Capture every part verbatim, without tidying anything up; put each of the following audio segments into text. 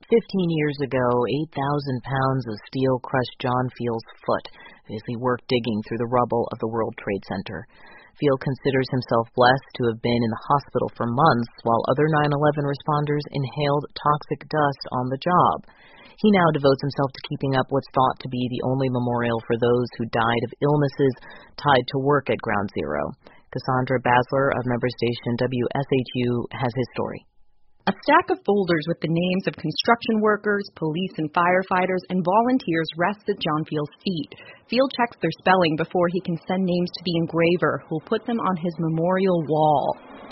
Fifteen years ago, eight thousand pounds of steel crushed John Feal's foot as he worked digging through the rubble of the World Trade Center. Feal considers himself blessed to have been in the hospital for months while other nine eleven responders inhaled toxic dust on the job. He now devotes himself to keeping up what's thought to be the only memorial for those who died of illnesses tied to work at Ground Zero. Cassandra Basler of member station W S H U has his story. A stack of folders with the names of construction workers, police and firefighters, and volunteers rests at John Feal's feet. Feal checks their spelling before he can send names to the engraver, who'll put them on his memorial wall.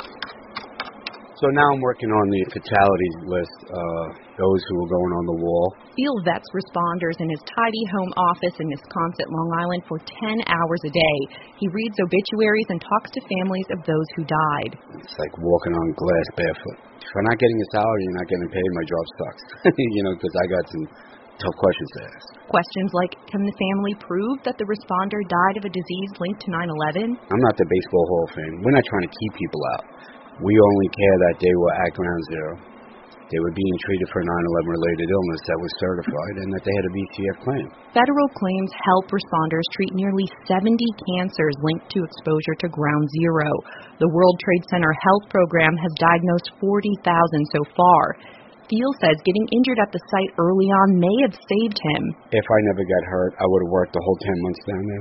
So now I'm working on the fatalities list, uh, those who are going on the wall. Feal vets responders in his tidy home office in Wisconsin, Long Island, for ten hours a day. He reads obituaries and talks to families of those who died. It's like walking on glass barefoot. If I'm not getting a salary, you're not getting paid, my job sucks. you know, because I got some tough questions to ask. Questions like, can the family prove that the responder died of a disease linked to nine eleven? I'm not the Baseball Hall of Fame. We're not trying to keep people out. We only care that they were at Ground Zero, they were being treated for a nine eleven related illness that was certified, and that they had a V C F claim. Federal claims help responders treat nearly seventy cancers linked to exposure to Ground Zero. The World Trade Center Health Program has diagnosed forty thousand so far. Feal says getting injured at the site early on may have saved him. If I never got hurt, I would have worked the whole ten months down there.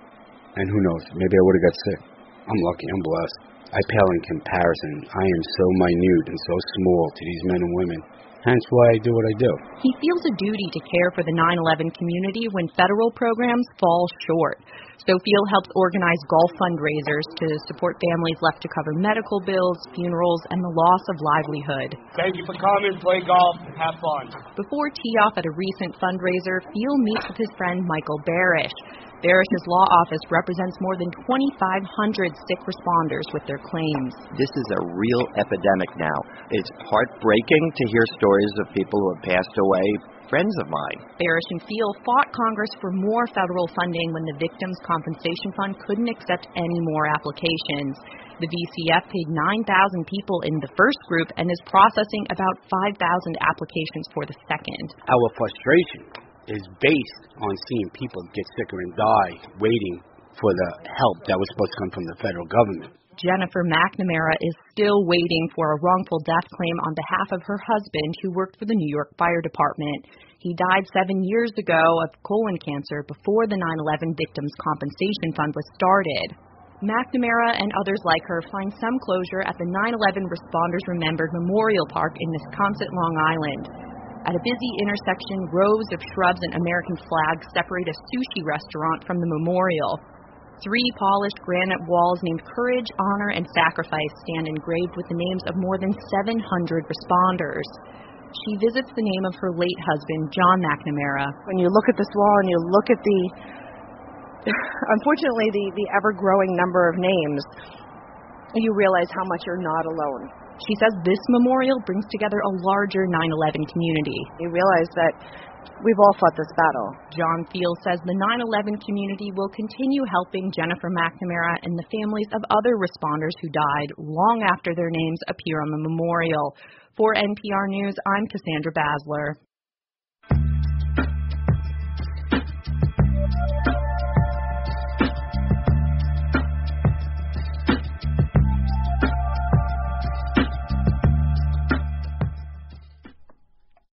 And who knows, maybe I would have got sick. I'm lucky, I'm blessed. I pale in comparison. I am so minute and so small to these men and women. Hence why I do what I do. He feels a duty to care for the nine eleven community when federal programs fall short. So Feal helps organize golf fundraisers to support families left to cover medical bills, funerals, and the loss of livelihood. Thank you for coming. Play golf. Have fun. Before tee-off at a recent fundraiser, Feal meets with his friend Michael Barish. Barish's law office represents more than twenty-five hundred sick responders with their claims. This is a real epidemic now. It's heartbreaking to hear stories of people who have passed away, friends of mine. Barish and Feal fought Congress for more federal funding when the Victims' Compensation Fund couldn't accept any more applications. The V C F paid nine thousand people in the first group and is processing about five thousand applications for the second. Our frustration is based on seeing people get sicker and die waiting for the help that was supposed to come from the federal government. Jennifer McNamara is still waiting for a wrongful death claim on behalf of her husband, who worked for the New York Fire Department. He died seven years ago of colon cancer before the nine eleven Victims' Compensation Fund was started. McNamara and others like her find some closure at the nine eleven Responders Remembered Memorial Park in Wisconsin, Long Island. At a busy intersection, rows of shrubs and American flags separate a sushi restaurant from the memorial. Three polished granite walls named Courage, Honor, and Sacrifice stand engraved with the names of more than seven hundred responders. She visits the name of her late husband, John McNamara. When you look at this wall and you look at the, unfortunately, the, the ever-growing number of names, you realize how much you're not alone. She says this memorial brings together a larger nine eleven community. You realize that we've all fought this battle. John Feal says the nine eleven community will continue helping Jennifer McNamara and the families of other responders who died long after their names appear on the memorial. For N P R News, I'm Cassandra Basler.